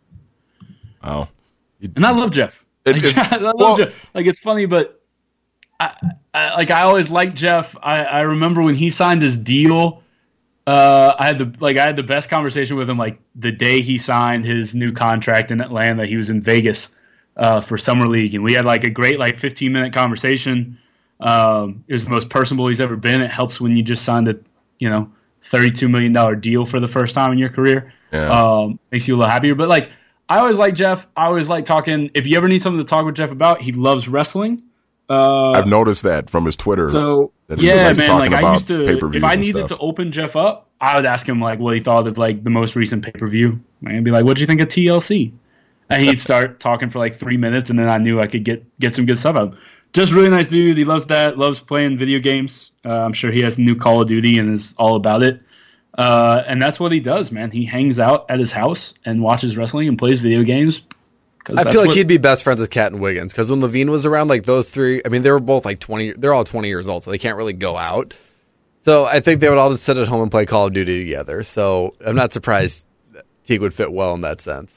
Oh. And I love Jeff. It, like, it, I love well, Jeff. Like, it's funny, but I, I, like I always liked Jeff. I, I remember when he signed his deal, Uh, I had the like I had the best conversation with him like the day he signed his new contract in Atlanta. He was in Vegas uh, for summer league, and we had like a great like fifteen minute conversation. Um, it was the most personable he's ever been. It helps when you just signed a you know thirty-two million dollar deal for the first time in your career. Yeah. Um, makes you a little happier. But like I always like Jeff. I always like talking. If you ever need something to talk with Jeff about, he loves wrestling. Uh, I've noticed that from his Twitter. So yeah, man. Like I used to, if I needed to open Jeff up, I would ask him like what he thought of like the most recent pay per view, and be like, "What'd you think of T L C?" And he'd start talking for like three minutes, and then I knew I could get get some good stuff out of him. Just really nice dude. He loves that. Loves playing video games. Uh, I'm sure he has a new Call of Duty and is all about it. Uh, and that's what he does, man. He hangs out at his house and watches wrestling and plays video games. I feel like what, he'd be best friends with Cat and Wiggins because when Levine was around, like those three, I mean, they were both like twenty. They're all twenty years old, so they can't really go out. So I think they would all just sit at home and play Call of Duty together. So I'm not surprised Teague would fit well in that sense.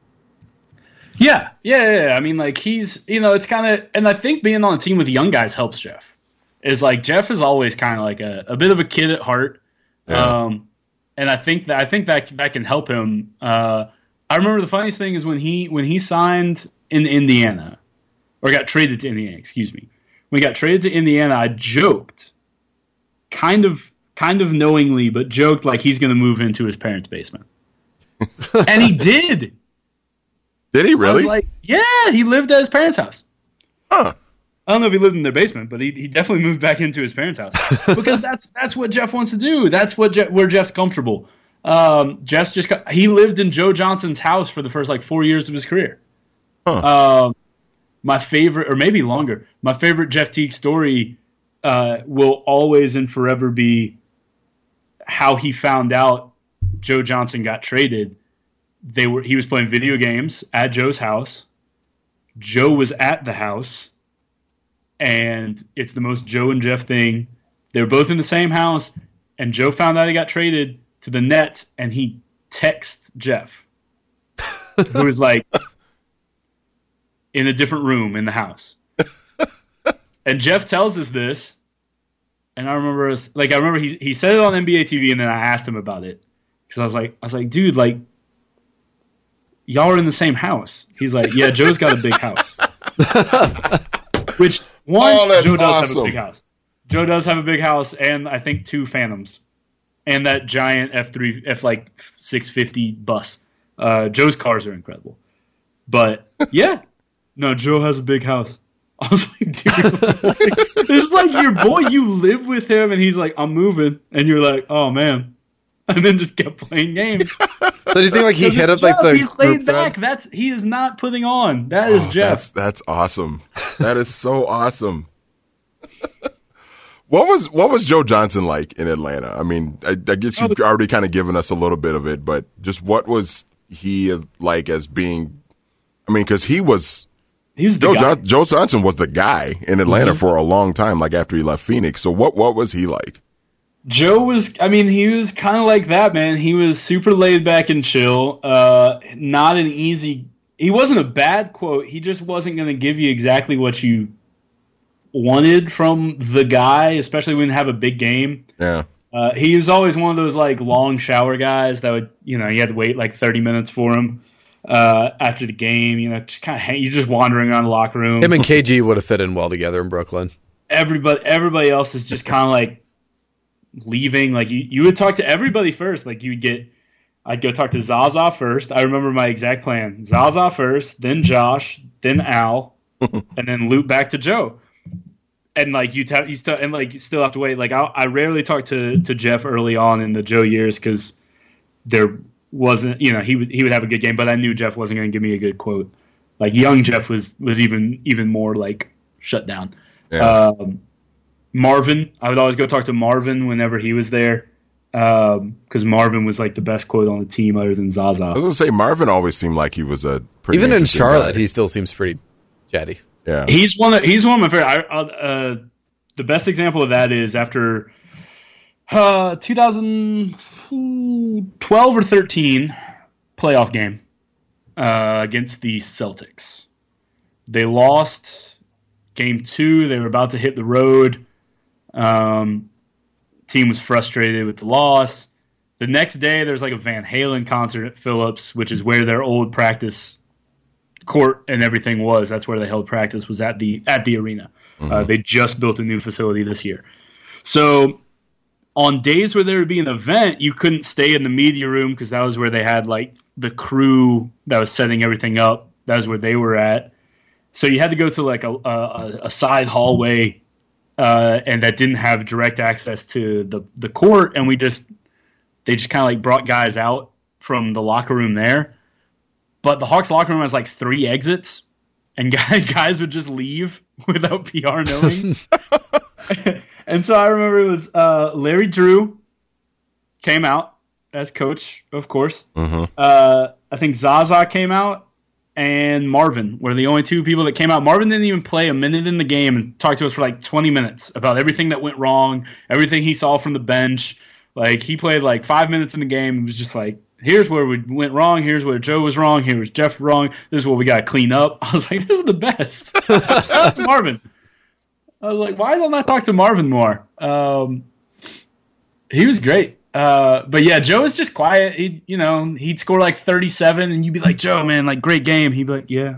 Yeah, yeah, yeah. yeah. I mean, like he's, you know, it's kind of, and I think being on a team with young guys helps Jeff. Is like Jeff is always kind of like a, a bit of a kid at heart, yeah. um, and I think that I think that that can help him. Uh, I remember the funniest thing is when he when he signed in Indiana, or got traded to Indiana. Excuse me. When he got traded to Indiana, I joked, kind of kind of knowingly, but joked like he's going to move into his parents' basement, and he did. Did he really? I was like, yeah, he lived at his parents' house. Huh. I don't know if he lived in their basement, but he he definitely moved back into his parents' house because that's that's what Jeff wants to do. That's what Je- where Jeff's comfortable. Um, Jeff's just got, he lived in Joe Johnson's house for the first like four years of his career. Huh. Um, my favorite, or maybe longer, my favorite Jeff Teague story uh, will always and forever be how he found out Joe Johnson got traded. They were he was playing video games at Joe's house. Joe was at the house, and it's the most Joe and Jeff thing. They were both in the same house, and Joe found out he got traded to the Nets, and he texts Jeff, who was like in a different room in the house. And Jeff tells us this, and I remember us, like I remember he he said it on N B A T V, and then I asked him about it because I was like I was like, dude, like y'all are in the same house. He's like, yeah, Joe's got a big house. Which one, oh, Joe does awesome. have a big house. Joe does have a big house, and I think two Phantoms. And that giant F three, F like six fifty bus. Uh, Joe's cars are incredible. But yeah, no, Joe has a big house. I was like, dude, like, this is like your boy. You live with him, and he's like, I'm moving. And you're like, oh man. And then just kept playing games. So do you think like he hit up Jeff, like the he's laid thread? back. That's he is not putting on. That is oh, Jeff. That's that's awesome. That is so awesome. What was what was Joe Johnson like in Atlanta? I mean, I, I guess you've oh, already kind of given us a little bit of it, but just what was he like as being? I mean, because he was, he was Joe, the guy. John, Joe Johnson was the guy in Atlanta mm-hmm. for a long time, like after he left Phoenix. So what what was he like? Joe was, I mean, he was kind of like that, man. He was super laid back and chill. Uh, not an easy. He wasn't a bad quote. He just wasn't going to give you exactly what you wanted from the guy, especially when you have a big game. Yeah. Uh, he was always one of those like long shower guys that would, you know, you had to wait like thirty minutes for him uh, after the game. You know, just kind of you're just wandering around the locker room. Him and K G would have fit in well together in Brooklyn. Everybody, everybody else is just kind of like leaving. Like you, you would talk to everybody first. Like you would get, I'd go talk to Zaza first. I remember my exact plan: Zaza first, then Josh, then Al, and then loop back to Joe. And like you, t- you still and like you still have to wait. Like I, I rarely talked to, to Jeff early on in the Joe years because there wasn't, you know, he would he would have a good game, but I knew Jeff wasn't going to give me a good quote. Like young Jeff was was even even more like shut down. Yeah. Um, Marvin, I would always go talk to Marvin whenever he was there because um, Marvin was like the best quote on the team other than Zaza. I was going to say Marvin always seemed like he was a pretty even in Charlotte. guy. He still seems pretty chatty. Yeah, he's one of he's one of my favorite. I, uh, the best example of that is after uh, two thousand twelve or thirteen playoff game uh, against the Celtics. They lost game two. They were about to hit the road. Um, team was frustrated with the loss. The next day, there's like a Van Halen concert at Phillips, which is where their old practice court and everything was. That's where they held practice, was at the at the arena. Mm-hmm. Uh, they just built a new facility this year. So on days where there would be an event, you couldn't stay in the media room because that was where they had like the crew that was setting everything up. That was where they were at. So you had to go to like a, a, a side hallway uh, and that didn't have direct access to the, the court. And we just, they just kind of like brought guys out from the locker room there. But the Hawks locker room has like three exits, and guys, guys would just leave without P R knowing. And so I remember it was uh, Larry Drew came out as coach, of course. Mm-hmm. Uh, I think Zaza came out, and Marvin were the only two people that came out. Marvin didn't even play a minute in the game and talked to us for like twenty minutes about everything that went wrong, everything he saw from the bench. Like he played like five minutes in the game and was just like, here's where we went wrong. Here's where Joe was wrong. Here was Jeff wrong. This is what we got to clean up. I was like, this is the best. Shout out to Marvin. I was like, why don't I talk to Marvin more? Um, he was great. Uh, but yeah, Joe is just quiet. He, you know, he'd score like thirty-seven, and you'd be like, Joe, man, like great game. He'd be like, yeah.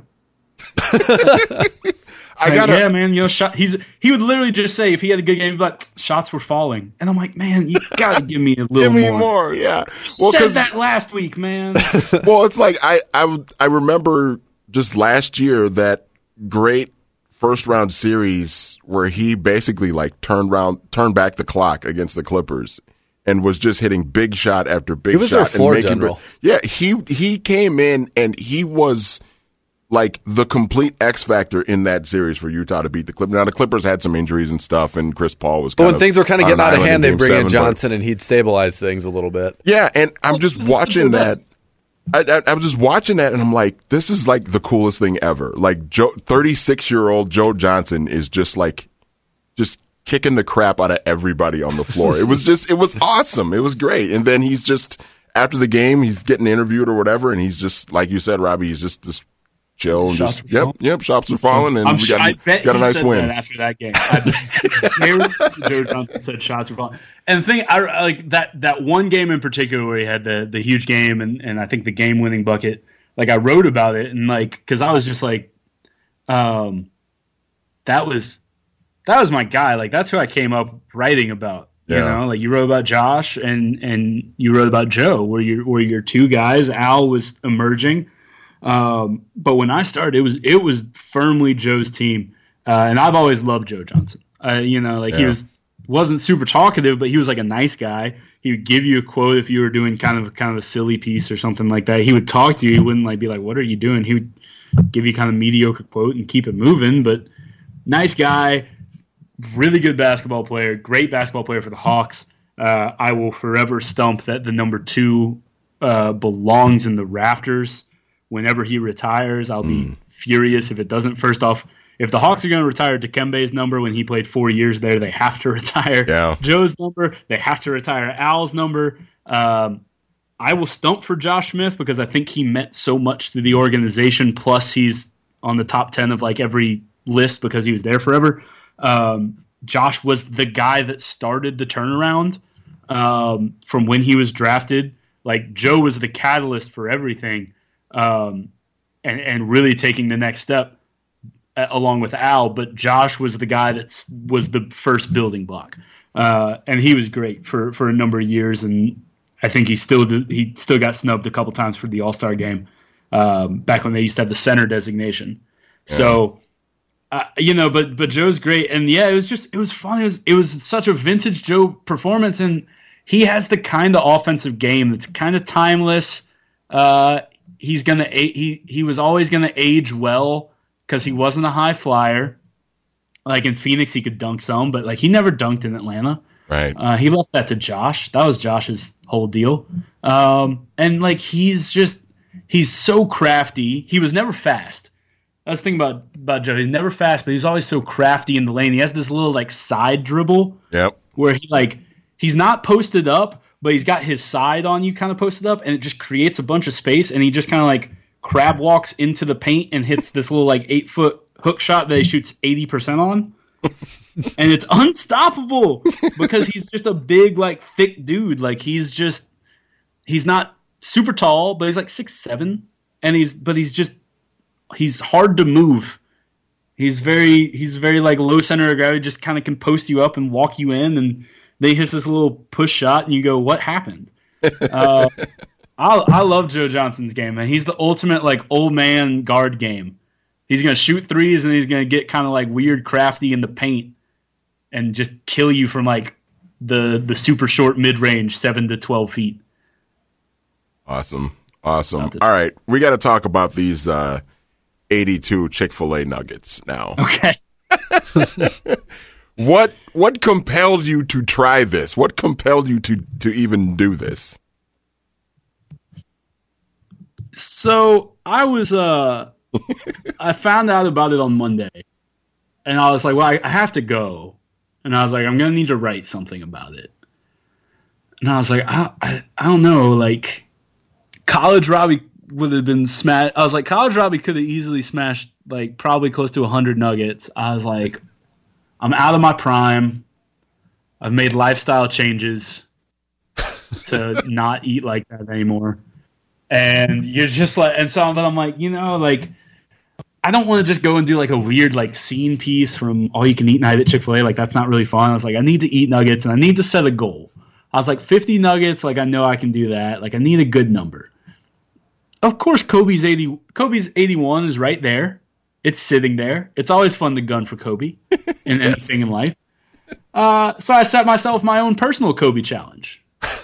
I got like, yeah, man. You know, shot, he's he would literally just say if he had a good game, but shots were falling, and I'm like, man, you gotta give me a little give me more. more. Yeah, well, said that last week, man. Well, it's like I I I remember just last year that great first round series where he basically like turned round turned back the clock against the Clippers and was just hitting big shot after big he was shot their floor and making general. Yeah, he he came in and he was like the complete X factor in that series for Utah to beat the Clippers. Now the Clippers had some injuries and stuff, and Chris Paul was. But kind when of things were kind of getting out of hand, they bring seven, in Johnson, and he'd stabilize things a little bit. Yeah, and I'm just this watching that. I, I, I was just watching that, and I'm like, this is like the coolest thing ever. Like, Joe, thirty-six year old Joe Johnson is just like, just kicking the crap out of everybody on the floor. It was just, it was awesome. It was great. And then he's just after the game, he's getting interviewed or whatever, and he's just like you said, Robbie, he's just this. Chill and shots just yep, falling. yep. Shots are falling, and I'm we sure, got, I bet got a he nice said win that after that game. I bet Joe Johnson said shots were falling. And the thing, I like that that one game in particular where he had the the huge game and, and I think the game winning bucket. Like I wrote about it and like because I was just like, um, that was that was my guy. Like that's who I came up writing about. You yeah. know, like you wrote about Josh and and you wrote about Joe, where you where your two guys. Al was emerging. Um, but when I started, it was it was firmly Joe's team, uh, and I've always loved Joe Johnson. Uh, you know, like yeah. he was wasn't super talkative, but he was like a nice guy. He would give you a quote if you were doing kind of kind of a silly piece or something like that. He would talk to you. He wouldn't like be like, "What are you doing?" He would give you kind of mediocre quote and keep it moving. But nice guy, really good basketball player, great basketball player for the Hawks. Uh, I will forever stump that the number two uh, belongs in the rafters. Whenever he retires, I'll be mm. furious if it doesn't. First off, if the Hawks are going to retire Dikembe's number when he played four years there, they have to retire yeah. Joe's number. They have to retire Al's number. Um, I will stump for Josh Smith because I think he meant so much to the organization. Plus, he's on the top ten of like every list because he was there forever. Um, Josh was the guy that started the turnaround. um, from when he was drafted. Like Joe was the catalyst for everything, um, and and really taking the next step uh, along with Al. But Josh was the guy that was the first building block, uh, and he was great for, for a number of years. And I think he still did, he still got snubbed a couple times for the All-Star game um, back when they used to have the center designation. Yeah. So. Uh, you know, but but Joe's great, and yeah, it was just it was fun. It was it was such a vintage Joe performance, and he has the kind of offensive game that's kind of timeless. Uh, he's gonna he he was always gonna age well because he wasn't a high flyer. Like in Phoenix, he could dunk some, but like he never dunked in Atlanta. Right. Uh, he left that to Josh. That was Josh's whole deal. Um, and like he's just he's so crafty. He was never fast. That's the thing about, about Joe. He's never fast, but he's always so crafty in the lane. He has this little like side dribble yep. where he like he's not posted up, but he's got his side on you kind of posted up, and it just creates a bunch of space, and he just kind of like crab walks into the paint and hits this little like eight foot hook shot that he shoots eighty percent on. And it's unstoppable because he's just a big, like thick dude. Like he's just he's not super tall, but he's like six seven, and he's but he's just He's hard to move. He's very he's very like low center of gravity, just kind of can post you up and walk you in, and they hit this little push shot, and you go, "What happened?" uh, I I love Joe Johnson's game, man. He's the ultimate like old man guard game. He's gonna shoot threes, and he's gonna get kind of like weird, crafty in the paint, and just kill you from like the the super short mid range, seven to twelve feet. Awesome, awesome. All right, we got to talk about these. Uh, eighty-two Chick-fil-A nuggets now. Okay. what what compelled you to try this? What compelled you to, to even do this? So I was uh I found out about it on Monday, and I was like, well, I, I have to go. And I was like, I'm gonna need to write something about it. And I was like, I I, I don't know, like College Robbie would have been smashed. I was like, College Robbie could have easily smashed like probably close to one hundred nuggets. I was like, I'm out of my prime. I've made lifestyle changes to not eat like that anymore. And you're just like, and so but I'm like, you know, like I don't want to just go and do like a weird like scene piece from all you can eat night at Chick-fil-A. Like that's not really fun. I was like, I need to eat nuggets and I need to set a goal. I was like, fifty nuggets. Like I know I can do that. Like I need a good number. Of course, Kobe's eighty. Kobe's eighty-one is right there. It's sitting there. It's always fun to gun for Kobe in yes. anything in life. Uh, so I set myself my own personal Kobe challenge.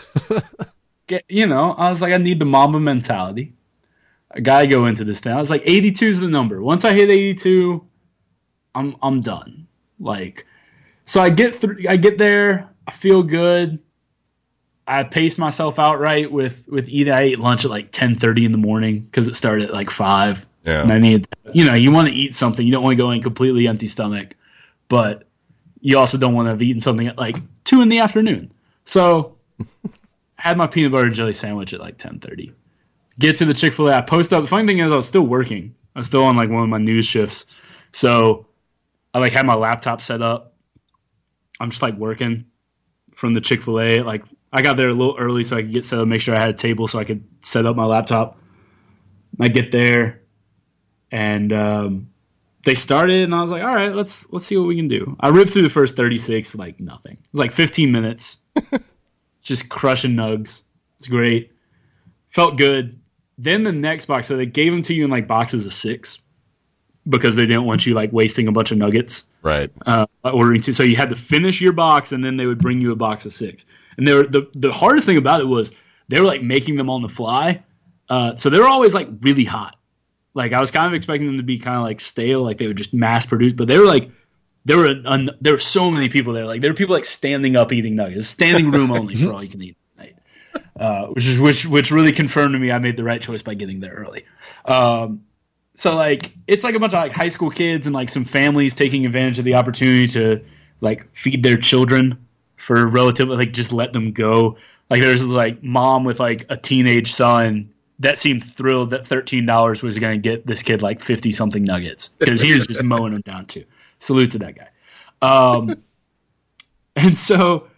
Get, you know, I was like, I need the Mamba mentality. I gotta go into this thing. I was like, eighty-two is the number. Once I hit eighty-two, I'm I'm done. Like, so I get through. I get there. I feel good. I paced myself out right with, with eating. I ate lunch at like ten thirty in the morning because it started at like five. Yeah. And I needed, you know, you want to eat something. You don't want to go in completely empty stomach, but you also don't want to have eaten something at like two in the afternoon. So I had my peanut butter and jelly sandwich at like ten thirty. Get to the Chick-fil-A. I post up. The funny thing is I was still working. I was still on like one of my news shifts. So I like had my laptop set up. I'm just like working from the Chick-fil-A. Like, I got there a little early so I could get set up, make sure I had a table so I could set up my laptop. I get there, and um, they started, and I was like, all right, let's let's see what we can do. I ripped through the first thirty-six, like nothing. It was like fifteen minutes, just crushing nugs. It's great. Felt good. Then the next box, so they gave them to you in like boxes of six because they didn't want you like wasting a bunch of nuggets. Right. Uh, ordering two. So you had to finish your box, and then they would bring you a box of six. And they were, the the hardest thing about it was they were like making them on the fly, uh, so they were always like really hot. Like I was kind of expecting them to be kind of like stale, like they would just mass produce. But they were like, there were un, there were so many people there. Like there were people like standing up eating nuggets, standing room only for all you can eat at night, uh, which is which which really confirmed to me I made the right choice by getting there early. Um, so like it's like a bunch of like high school kids and like some families taking advantage of the opportunity to like feed their children. For relatively, like, just let them go. Like, there's, like, mom with, like, a teenage son that seemed thrilled that thirteen dollars was going to get this kid, like, fifty-something nuggets. Because he was just mowing them down, too. Salute to that guy. Um, and so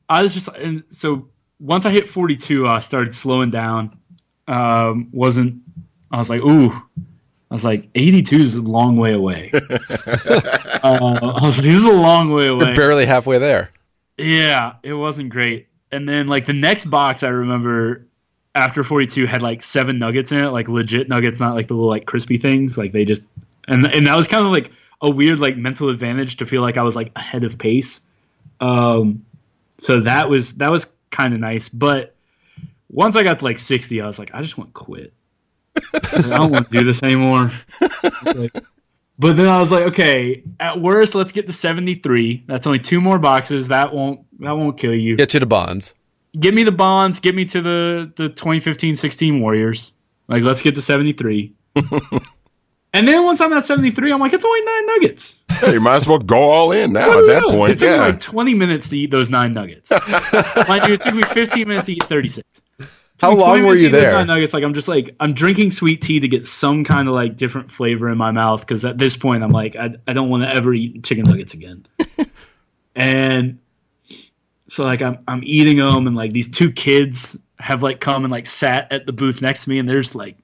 I was just and so once I hit forty-two, I started slowing down. Um, wasn't I was like, ooh, I was like, eighty-two is a long way away. uh, I was like, this is a long way away. You're barely halfway there. Yeah, it wasn't great. And then like the next box, I remember after forty-two had like seven nuggets in it, like legit nuggets, not like the little like crispy things. Like they just and and that was kind of like a weird like mental advantage to feel like I was like ahead of pace. Um, so that was that was kind of nice. But once I got to like sixty, I was like, I just want to quit. I, like, I don't want to do this anymore. Like, but then I was like, okay, at worst, let's get to seventy-three. That's only two more boxes. That won't that won't kill you. Get you to Bonds. Give me the Bonds. Get me to the, the twenty fifteen sixteen Warriors. Like, let's get to seventy-three. And then once I'm at seventy-three, I'm like, it's only nine nuggets. Hey, you might as well go all in now at that know? point. It took yeah. me like twenty minutes to eat those nine nuggets. Mind you, it took me fifteen minutes to eat thirty-six. How long were you there? Nuggets, like I'm just like I'm drinking sweet tea to get some kind of like different flavor in my mouth because at this point I'm like I I don't want to ever eat chicken nuggets again. And so like I'm I'm eating them and like these two kids have like come and like sat at the booth next to me and they're just like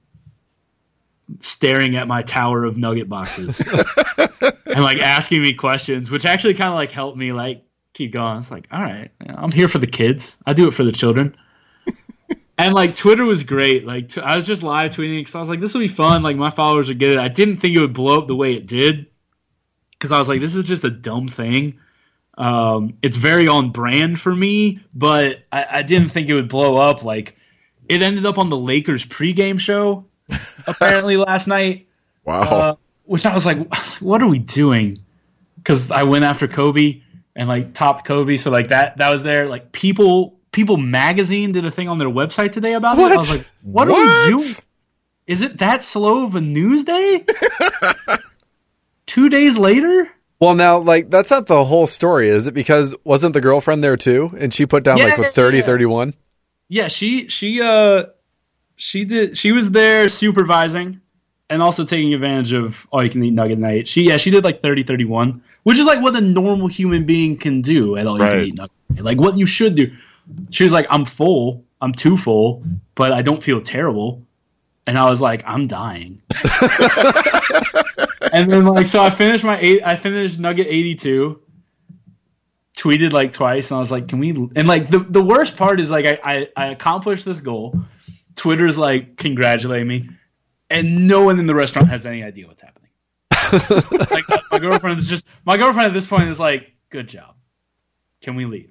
staring at my tower of nugget boxes and like asking me questions, which actually kind of like helped me like keep going. It's like all right, I'm here for the kids. I do it for the children. And, like, Twitter was great. Like, t- I was just live tweeting because I was like, this will be fun. Like, my followers would get it. I didn't think it would blow up the way it did because I was like, this is just a dumb thing. Um, it's very on brand for me, but I-, I didn't think it would blow up. Like, it ended up on the Lakers pregame show, apparently, last night. Wow. Uh, which I was like, what are we doing? Because I went after Kobe and, like, topped Kobe. So, like, that, that was there. Like, people... People Magazine did a thing on their website today about what? it. I was like, what, what are we doing? Is it that slow of a news day? Two days later? Well, now, like, that's not the whole story, is it? Because wasn't the girlfriend there, too? And she put down, yeah, like, with thirty, yeah. thirty-one? Yeah, she, she, uh, she did, she was there supervising and also taking advantage of all-you-can-eat nugget night. She, yeah, she did, like, thirty, thirty-one, which is, like, what a normal human being can do at all-you-can-eat nugget night. Like, what you should do. She was like, I'm full. I'm too full, but I don't feel terrible. And I was like, I'm dying. And then like, so I finished my eight, I finished Nugget eighty-two, tweeted like twice. And I was like, can we, and like the, the worst part is like, I, I, I accomplished this goal. Twitter's like, congratulating me. And no one in the restaurant has any idea what's happening. Like my girlfriend is just, my girlfriend at this point is like, good job. Can we leave?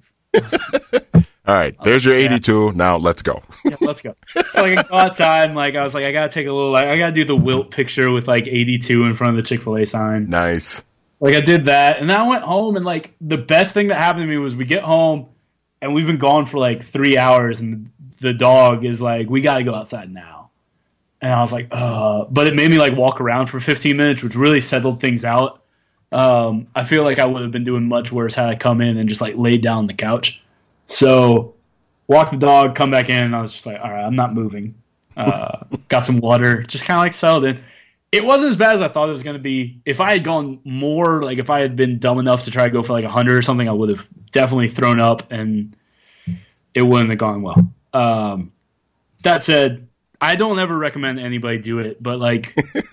All right, there's your eighty-two. Now let's go. Yeah, let's go. So like I go outside and like I was like I gotta take a little like I gotta do the Wilt picture with like eighty-two in front of the Chick-fil-A sign. Nice. Like I did that and then I went home and like the best thing that happened to me was we get home and we've been gone for like three hours and the dog is like we gotta go outside now. And I was like, uh but it made me like walk around for fifteen minutes, which really settled things out. Um, I feel like I would have been doing much worse had I come in and just like laid down on the couch. So, walk the dog, come back in, and I was just like, all right, I'm not moving. Uh, got some water, just kind of like settled in. It wasn't as bad as I thought it was going to be. If I had gone more, like if I had been dumb enough to try to go for like one hundred or something, I would have definitely thrown up, and it wouldn't have gone well. Um, that said, I don't ever recommend anybody do it, but like...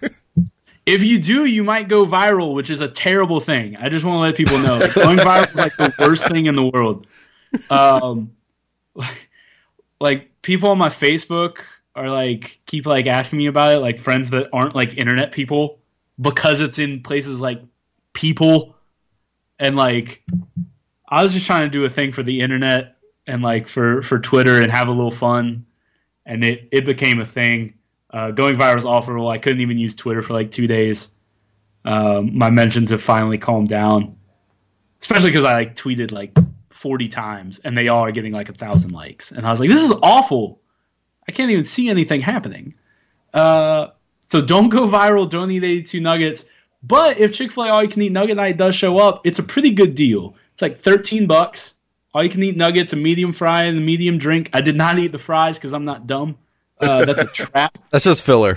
If you do, you might go viral, which is a terrible thing. I just want to let people know. Like, going viral is like the worst thing in the world. Um, like, like people on my Facebook are like keep like asking me about it, like friends that aren't like internet people, because it's in places like People, and like I was just trying to do a thing for the internet and like for for Twitter and have a little fun, and it it became a thing. Uh, going viral is awful. I couldn't even use Twitter for like two days. Um, my mentions have finally calmed down, especially because I like tweeted like forty times and they all are getting like a thousand likes. And I was like, this is awful. I can't even see anything happening. Uh, so don't go viral. Don't eat eighty-two nuggets. But if Chick-fil-A All You Can Eat Nugget Night does show up, it's a pretty good deal. It's like thirteen bucks. All you can eat nuggets, a medium fry, and a medium drink. I did not eat the fries because I'm not dumb. Uh, that's a trap. That's just filler.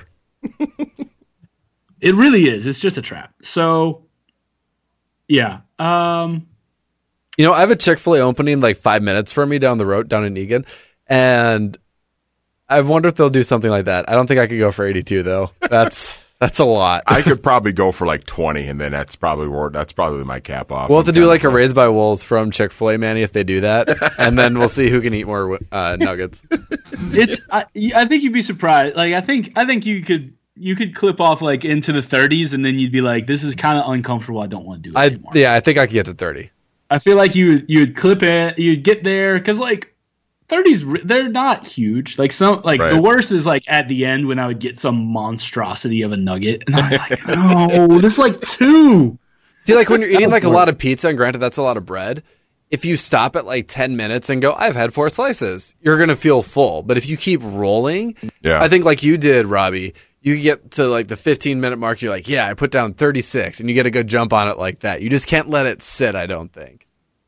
It really is. It's just a trap. So, yeah. Um, You know, I have a Chick-fil-A opening like five minutes from me down the road, down in Eagan, and I wonder if they'll do something like that. I don't think I could go for eighty-two though. That's that's a lot. I could probably go for like twenty, and then that's probably where, that's probably my cap off. We'll have to do like a Raised by Wolves from Chick-fil-A, Manny, if they do that, and then we'll see who can eat more uh, nuggets. It's. I, I think you'd be surprised. Like I think I think you could you could clip off like into the thirties, and then you'd be like, "This is kind of uncomfortable. I don't want to do it I, anymore." Yeah, I think I could get to thirty. I feel like you you would clip it, you'd get there because like thirties they're not huge. Like some like Right. the worst is like at the end when I would get some monstrosity of a nugget, and I'm like, no, this is like two. See, like when you're eating like a lot of pizza, and granted that's a lot of bread, if you stop at like ten minutes and go, I've had four slices, you're going to feel full. But if you keep rolling, Yeah. I think like you did, Robbie, you get to like the fifteen minute mark, you're like, yeah, I put down thirty-six, and you get a good jump on it like that. You just can't let it sit, I don't think.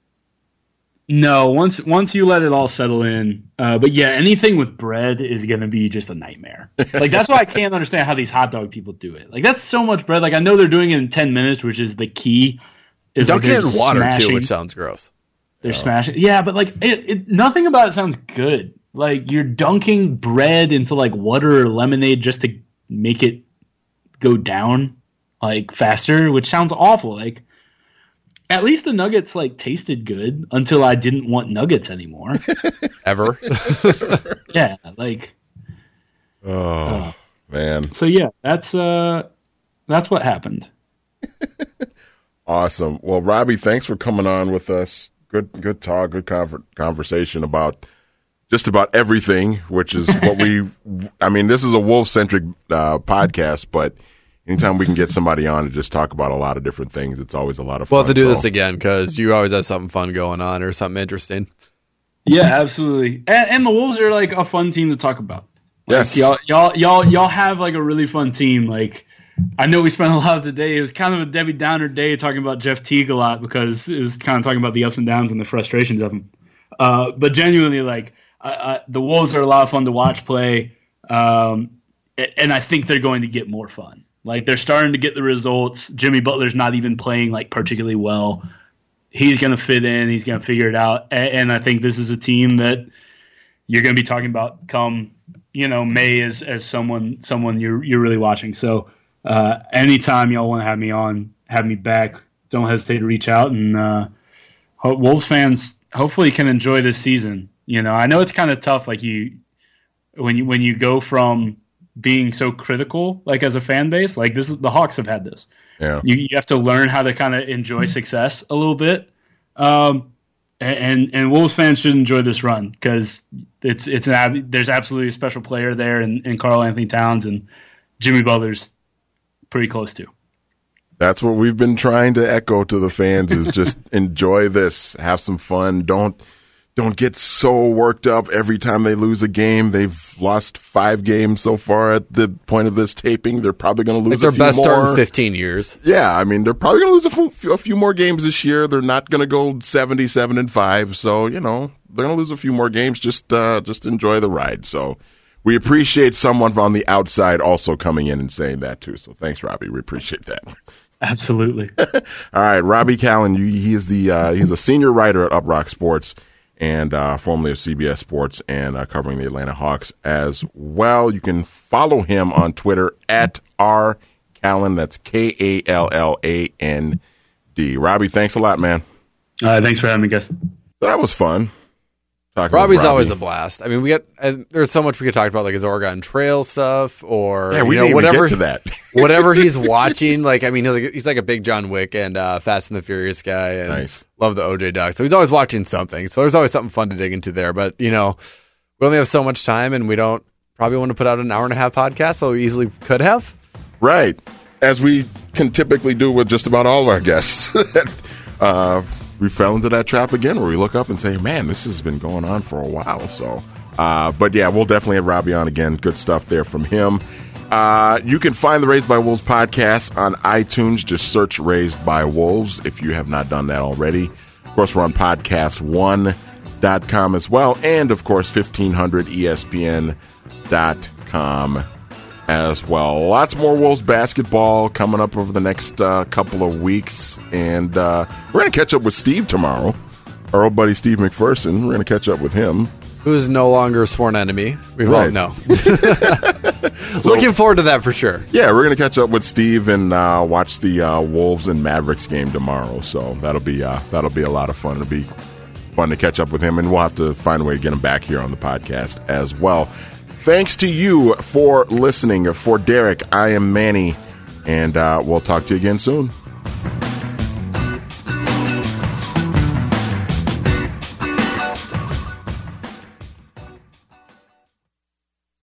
No, once once you let it all settle in, uh, but yeah, anything with bread is going to be just a nightmare. Like that's why I can't understand how these hot dog people do it. Like that's so much bread. Like I know they're doing it in ten minutes, which is the key. Is Dunk like it they're in water smashing- too, which sounds gross. They're smashing. Yeah, but like it, it, nothing about it sounds good. Like you're dunking bread into like water or lemonade just to make it go down like faster, which sounds awful. Like at least the nuggets like tasted good until I didn't want nuggets anymore. Ever. Yeah, like Oh uh, man, so yeah, that's uh that's what happened. awesome. Well, Robbie, thanks for coming on with us. Good, good talk, good conver- conversation about just about everything, which is what we. I mean, this is a Wolf centric uh, podcast, but anytime we can get somebody on to just talk about a lot of different things, it's always a lot of fun. We'll have to do so. this again because you always have something fun going on or something interesting. Yeah, absolutely. And, and the Wolves are like a fun team to talk about. Like, Yes. y'all, y'all, y'all, y'all have like a really fun team. Like, I know we spent a lot of today. It was kind of a Debbie Downer day talking about Jeff Teague a lot because it was kind of talking about the ups and downs and the frustrations of him. Uh, but genuinely, like, I, I, the Wolves are a lot of fun to watch play, um, and I think they're going to get more fun. Like, they're starting to get the results. Jimmy Butler's not even playing like particularly well. He's going to fit in. He's going to figure it out. And, and I think this is a team that you're going to be talking about come, you know, May as as someone someone you're you're really watching. So uh, anytime y'all want to have me on, have me back, don't hesitate to reach out. And uh, Wolves fans hopefully can enjoy this season. You know, I know it's kind of tough. Like you, when you when you go from being so critical, like as a fan base, like this is the Hawks have had this. Yeah. You you have to learn how to kind of enjoy success a little bit. Um, and and Wolves fans should enjoy this run because it's it's an there's absolutely a special player there in, in Karl Anthony Towns, and Jimmy Butler's pretty close to. That's what we've been trying to echo to the fans is just enjoy this, have some fun. Don't don't get so worked up every time they lose a game. They've lost five games so far at the point of this taping. They're probably going to lose It's their a few best more. start in fifteen years. Yeah, I mean, they're probably going to lose a, f- a few more games this year. They're not going to go seventy-seven and five. So, you know, they're going to lose a few more games. Just uh, just enjoy the ride. So we appreciate someone on the outside also coming in and saying that too. So thanks, Robbie. We appreciate that. Absolutely. All right, Robbie Callen, you, he is the uh, he's a senior writer at Uprock Sports and uh, formerly of C B S Sports and uh, covering the Atlanta Hawks as well. You can follow him on Twitter at R Callen. That's K A L L A N D. Robbie, thanks a lot, man. Uh, thanks for having me, guys. That was fun. Talking Robbie's with Robbie. always a blast. I mean, we get and there's so much we could talk about, like his Oregon Trail stuff, or Yeah, we you know, didn't even whatever get to that. whatever he's watching. Like, I mean, he's like, he's like a big John Wick and uh, Fast and the Furious guy, and Nice. love the O J doc. So he's always watching something. So there's always something fun to dig into there. But you know, we only have so much time, and we don't probably want to put out an hour and a half podcast. So we easily could have. Right. As we can typically do with just about all of our guests. uh, we fell into that trap again where we look up and say, man, this has been going on for a while. So, uh, but yeah, we'll definitely have Robbie on again. Good stuff there from him. Uh, you can find the Raised by Wolves podcast on iTunes. Just search Raised by Wolves if you have not done that already. Of course, we're on podcast one dot com as well. And of course, fifteen hundred E S P N dot com as well. Lots more Wolves basketball coming up over the next uh, couple of weeks. And uh, we're going to catch up with Steve tomorrow. our old buddy Steve McPherson. We're going to catch up with him. Who is no longer a sworn enemy. We Right. won't know. Looking forward to that for sure. Yeah, we're going to catch up with Steve and uh, watch the uh, Wolves and Mavericks game tomorrow. So that'll be uh, that'll be a lot of fun. It'll be fun to catch up with him, and we'll have to find a way to get him back here on the podcast as well. Thanks to you for listening. For Derek, I am Manny, and uh, we'll talk to you again soon.